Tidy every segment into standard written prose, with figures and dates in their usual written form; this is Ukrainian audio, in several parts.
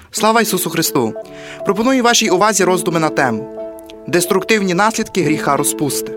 Слава Ісусу Христу! Пропоную вашій увазі роздуми на тему «Деструктивні наслідки гріха розпусти».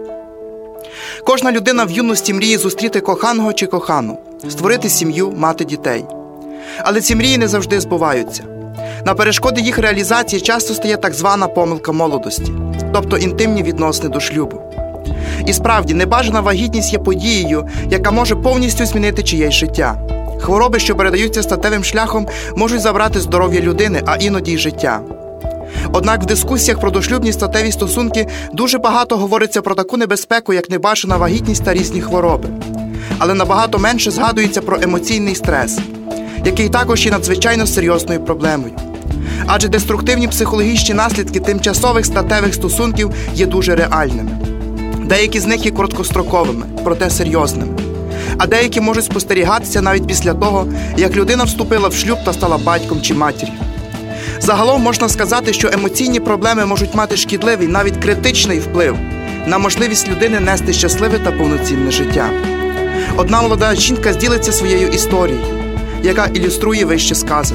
Кожна людина в юності мріє зустріти коханого чи кохану, створити сім'ю, мати дітей. Але ці мрії не завжди збуваються. На перешкоди їх реалізації часто стає так звана помилка молодості, тобто інтимні відносини до шлюбу. І справді, небажана вагітність є подією, яка може повністю змінити чиєсь життя. Хвороби, що передаються статевим шляхом, можуть забрати здоров'я людини, а іноді й життя. Однак в дискусіях про дошлюбні статеві стосунки дуже багато говориться про таку небезпеку, як небажана вагітність та різні хвороби. Але набагато менше згадується про емоційний стрес, який також є надзвичайно серйозною проблемою. Адже деструктивні психологічні наслідки тимчасових статевих стосунків є дуже реальними. Деякі з них є короткостроковими, проте серйозними. А деякі можуть спостерігатися навіть після того, як людина вступила в шлюб та стала батьком чи матір'ю. Загалом можна сказати, що емоційні проблеми можуть мати шкідливий, навіть критичний вплив на можливість людини нести щасливе та повноцінне життя. Одна молода жінка зділиться своєю історією, яка ілюструє вище сказане.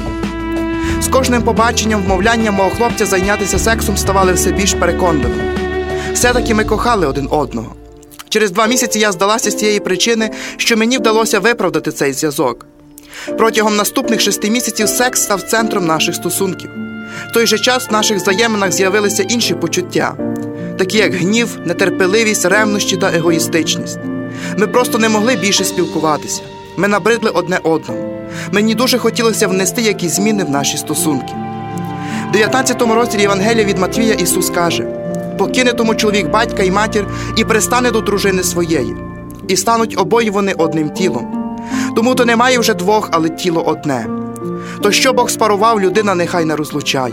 З кожним побаченням вмовляння мого хлопця зайнятися сексом ставали все більш переконливими. Все-таки ми кохали один одного. Через 2 місяці я здалася з тієї причини, що мені вдалося виправдати цей зв'язок. Протягом наступних 6 місяців секс став центром наших стосунків. В той же час в наших взаєминах з'явилися інші почуття, такі як гнів, нетерпеливість, ревнощі та егоїстичність. Ми просто не могли більше спілкуватися. Ми набридли одне одному. Мені дуже хотілося внести якісь зміни в наші стосунки. В 19 розділі Євангелія від Матвія Ісус каже: «Покине тому чоловік батька і матір, і пристане до дружини своєї, і стануть обоє вони одним тілом. Тому то немає вже двох, але тіло одне. То що Бог спарував, людина нехай не розлучає».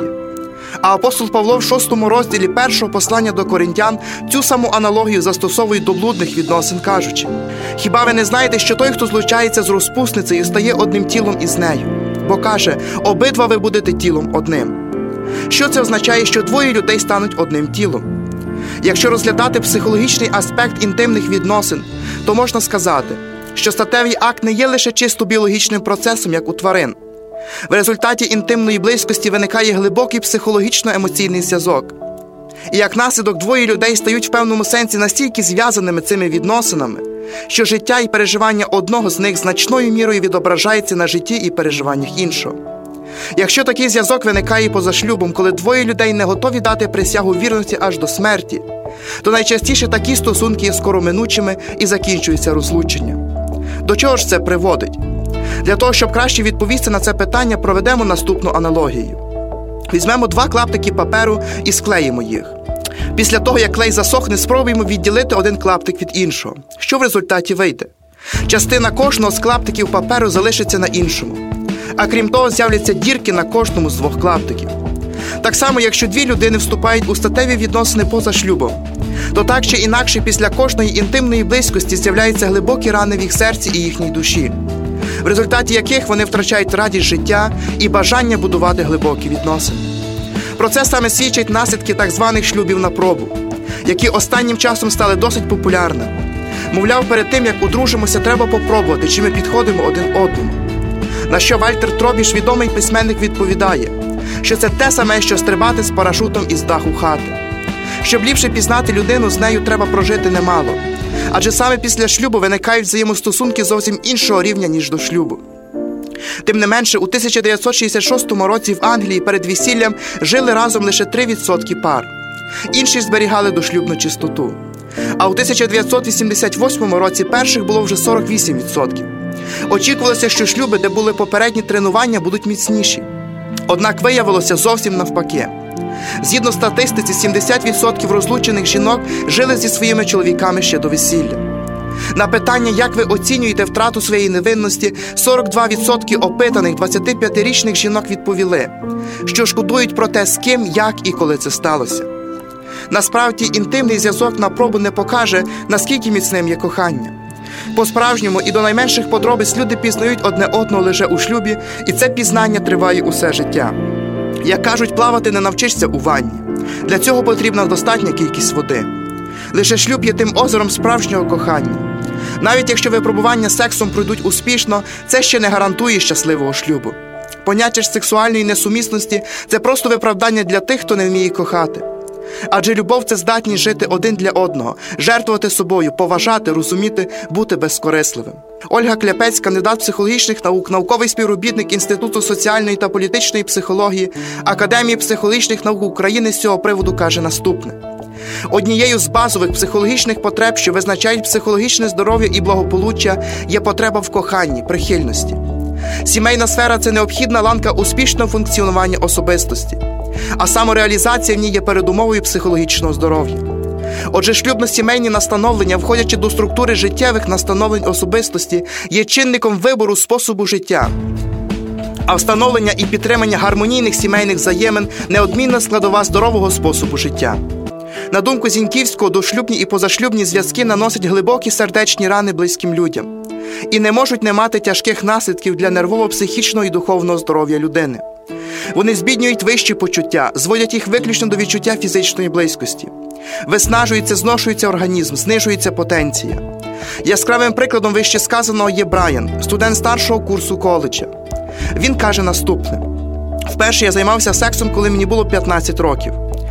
А апостол Павло в 6 розділі 1 послання до Коринтян цю саму аналогію застосовує до блудних відносин, кажучи: «Хіба ви не знаєте, що той, хто злучається з розпусницею, стає одним тілом із нею? Бо каже, обидва ви будете тілом одним». Що це означає, що двоє людей стануть одним тілом? Якщо розглядати психологічний аспект інтимних відносин, то можна сказати, що статевий акт не є лише чисто біологічним процесом, як у тварин. В результаті інтимної близькості виникає глибокий психологічно-емоційний зв'язок. І як наслідок двоє людей стають в певному сенсі настільки зв'язаними цими відносинами, що життя і переживання одного з них значною мірою відображається на житті і переживаннях іншого. Якщо такий зв'язок виникає поза шлюбом, коли двоє людей не готові дати присягу вірності аж до смерті, то найчастіше такі стосунки є скороминучими і закінчуються розлученням. До чого ж це приводить? Для того, щоб краще відповісти на це питання, проведемо наступну аналогію. Візьмемо 2 клаптики паперу і склеїмо їх. Після того, як клей засохне, спробуємо відділити один клаптик від іншого. Що в результаті вийде? Частина кожного з клаптиків паперу залишиться на іншому. А крім того, з'являться дірки на кожному з 2 клаптиків. Так само, якщо 2 людини вступають у статеві відносини поза шлюбом, то так чи інакше після кожної інтимної близькості з'являються глибокі рани в їх серці і їхній душі, в результаті яких вони втрачають радість життя і бажання будувати глибокі відносини. Про це саме свідчать наслідки так званих шлюбів на пробу, які останнім часом стали досить популярними. Мовляв, перед тим, як одружимося, треба попробувати, чи ми підходимо один одному. На що Вальтер Тробіш, відомий письменник, відповідає, що це те саме, що стрибати з парашутом із даху хати. Щоб ліпше пізнати людину, з нею треба прожити немало. Адже саме після шлюбу виникають взаємостосунки зовсім іншого рівня, ніж до шлюбу. Тим не менше, у 1966 році в Англії перед весіллям жили разом лише 3% пар. Інші зберігали дошлюбну чистоту. А у 1988 році перших було вже 48%. Очікувалося, що шлюби, де були попередні тренування, будуть міцніші. Однак виявилося зовсім навпаки. Згідно статистиці, 70% розлучених жінок жили зі своїми чоловіками ще до весілля. На питання, як ви оцінюєте втрату своєї невинності, 42% опитаних 25-річних жінок відповіли, що шкодують про те, з ким, як і коли це сталося. Насправді, інтимний зв'язок на пробу не покаже, наскільки міцним є кохання. По-справжньому і до найменших подробиць люди пізнають одне одного лише у шлюбі, і це пізнання триває усе життя. Як кажуть, плавати не навчишся у ванні. Для цього потрібна достатня кількість води. Лише шлюб є тим озером справжнього кохання. Навіть якщо випробування сексом пройдуть успішно, це ще не гарантує щасливого шлюбу. Поняття ж сексуальної несумісності – це просто виправдання для тих, хто не вміє кохати. Адже любов – це здатність жити один для одного, жертвувати собою, поважати, розуміти, бути безкорисливим. Ольга Кляпець, кандидат психологічних наук, науковий співробітник Інституту соціальної та політичної психології, Академії психологічних наук України з цього приводу каже наступне. Однією з базових психологічних потреб, що визначають психологічне здоров'я і благополуччя, є потреба в коханні, прихильності. Сімейна сфера – це необхідна ланка успішного функціонування особистості, а самореалізація в ній є передумовою психологічного здоров'я. Отже, шлюбно-сімейні настановлення, входячи до структури життєвих настановлень особистості, є чинником вибору способу життя. А встановлення і підтримання гармонійних сімейних взаємин – неодмінна складова здорового способу життя. На думку Зіньківського, дошлюбні і позашлюбні зв'язки наносять глибокі сердечні рани близьким людям і не можуть не мати тяжких наслідків для нервово-психічного і духовного здоров'я людини. Вони збіднюють вищі почуття, зводять їх виключно до відчуття фізичної близькості. Виснажується, зношується організм, знижується потенція. Яскравим прикладом вище сказаного є Брайан, студент старшого курсу коледжа. Він каже наступне. «Вперше я займався сексом, коли мені було 15 років.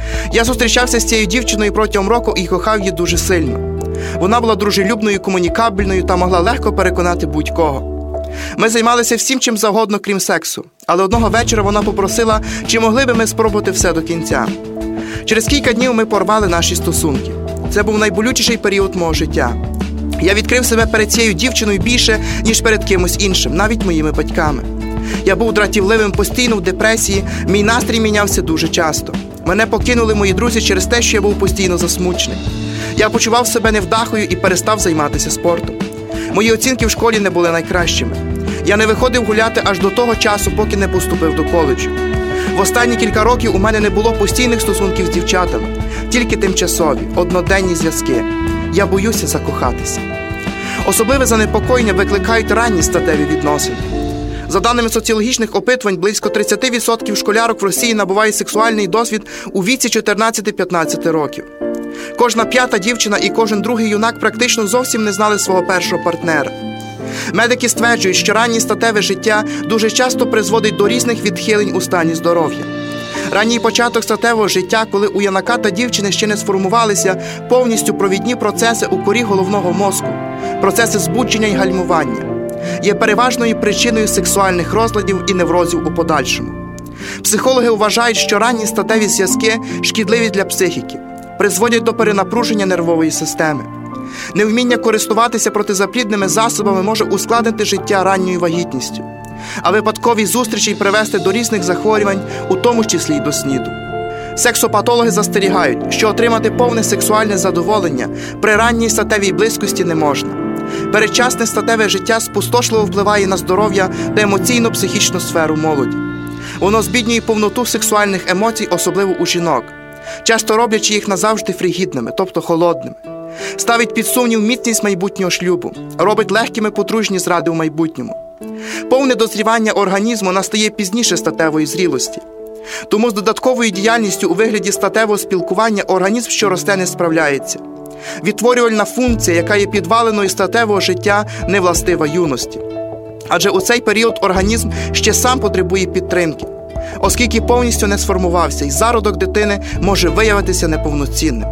Я зустрічався з цією дівчиною протягом року і кохав її дуже сильно. Вона була дружелюбною, комунікабельною та могла легко переконати будь-кого. Ми займалися всім чим завгодно, крім сексу. Але одного вечора вона попросила, чи могли би ми спробувати все до кінця. Через кілька днів ми порвали наші стосунки. Це був найболючіший період мого життя. Я відкрив себе перед цією дівчиною більше, ніж перед кимось іншим, навіть моїми батьками. Я був дратівливим, постійно в депресії, мій настрій мінявся дуже часто. Мене покинули мої друзі через те, що я був постійно засмучений. Я почував себе невдахою і перестав займатися спортом. Мої оцінки в школі не були найкращими. Я не виходив гуляти аж до того часу, поки не поступив до коледжу. В останні кілька років у мене не було постійних стосунків з дівчатами, тільки тимчасові, одноденні зв'язки. Я боюся закохатися». Особливе занепокоєння викликають ранні статеві відносини. За даними соціологічних опитувань, близько 30% школярок в Росії набувають сексуальний досвід у віці 14-15 років. Кожна п'ята дівчина і кожен другий юнак практично зовсім не знали свого першого партнера. Медики стверджують, що раннє статеве життя дуже часто призводить до різних відхилень у стані здоров'я. Ранній початок статевого життя, коли у юнака та дівчини ще не сформувалися повністю провідні процеси у корі головного мозку, процеси збудження і гальмування, є переважною причиною сексуальних розладів і неврозів у подальшому. Психологи вважають, що ранні статеві зв'язки шкідливі для психіки, призводять до перенапруження нервової системи. Невміння користуватися протизаплідними засобами може ускладнити життя ранньою вагітністю, а випадкові зустрічі привести до різних захворювань, у тому числі й до СНІДу. Сексопатологи застерігають, що отримати повне сексуальне задоволення при ранній статевій близькості не можна. Передчасне статеве життя спустошливо впливає на здоров'я та емоційно-психічну сферу молоді. Воно збіднює повноту сексуальних емоцій, особливо у жінок, часто роблячи їх назавжди фригідними, тобто холодними. Ставить під сумнів міцність майбутнього шлюбу, робить легкими подружні зради у майбутньому. Повне дозрівання організму настає пізніше статевої зрілості. Тому з додатковою діяльністю у вигляді статевого спілкування організм, що росте, не справляється. Відтворювальна функція, яка є підваленою статевого життя, не властива юності. Адже у цей період організм ще сам потребує підтримки, оскільки повністю не сформувався, і зародок дитини може виявитися неповноцінним.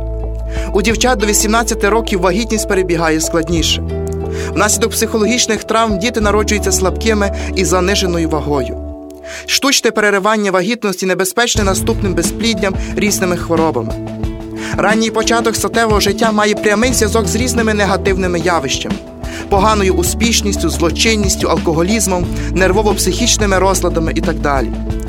У дівчат до 18 років вагітність перебігає складніше. Внаслідок психологічних травм діти народжуються слабкими і заниженою вагою. Штучне переривання вагітності небезпечне наступним безпліддям, різними хворобами. Ранній початок статевого життя має прямий зв'язок з різними негативними явищами – поганою успішністю, злочинністю, алкоголізмом, нервово-психічними розладами і так далі.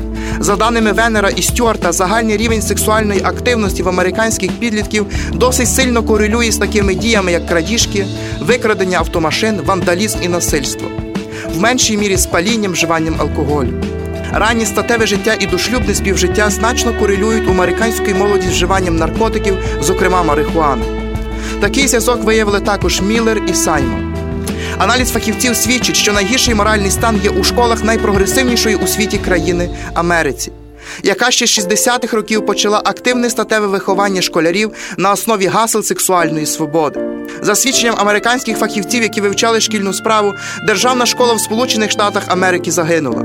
За даними Венера і Стюарта, загальний рівень сексуальної активності в американських підлітків досить сильно корелює з такими діями, як крадіжки, викрадення автомашин, вандалізм і насильство. В меншій мірі з палінням, вживанням алкоголю. Раннє статеве життя і дошлюбне співжиття значно корелюють у американської молоді з вживанням наркотиків, зокрема марихуани. Такий зв'язок виявили також Міллер і Саймон. Аналіз фахівців свідчить, що найгірший моральний стан є у школах найпрогресивнішої у світі країни – Америці, яка ще з 60-х років почала активне статеве виховання школярів на основі гасел сексуальної свободи. За свідченням американських фахівців, які вивчали шкільну справу, державна школа в Сполучених Штатах Америки загинула.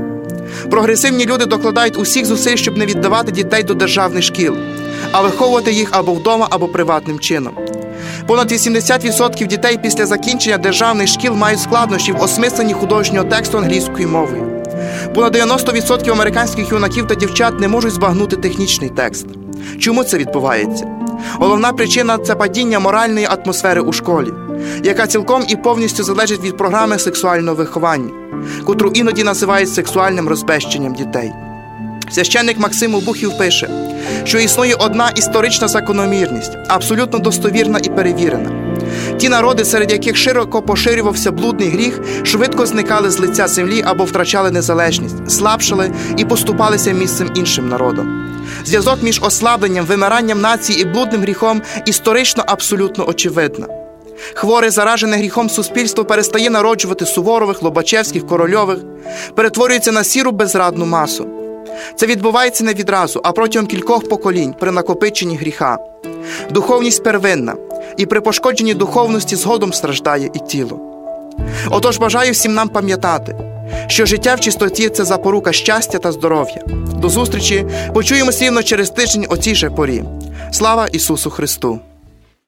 Прогресивні люди докладають усіх зусиль, щоб не віддавати дітей до державних шкіл, а виховувати їх або вдома, або приватним чином. Понад 80% дітей після закінчення державних шкіл мають складнощі в осмисленні художнього тексту англійською мовою. Понад 90% американських юнаків та дівчат не можуть збагнути технічний текст. Чому це відбувається? Головна причина – це падіння моральної атмосфери у школі, яка цілком і повністю залежить від програми сексуального виховання, котру іноді називають сексуальним розбещенням дітей. Священник Максим Обухів пише, що існує одна історична закономірність, абсолютно достовірна і перевірена. Ті народи, серед яких широко поширювався блудний гріх, швидко зникали з лиця землі або втрачали незалежність, слабшали і поступалися місцем іншим народам. Зв'язок між ослабленням, вимиранням нації і блудним гріхом історично абсолютно очевидна. Хворе, заражене гріхом суспільство перестає народжувати Суворових, Лобачевських, Корольових, перетворюється на сіру безрадну масу. Це відбувається не відразу, а протягом кількох поколінь при накопиченні гріха. Духовність первинна, і при пошкодженні духовності згодом страждає і тіло. Отож бажаю всім нам пам'ятати, що життя в чистоті – це запорука щастя та здоров'я. До зустрічі, почуємось рівно через тиждень о цій же порі. Слава Ісусу Христу!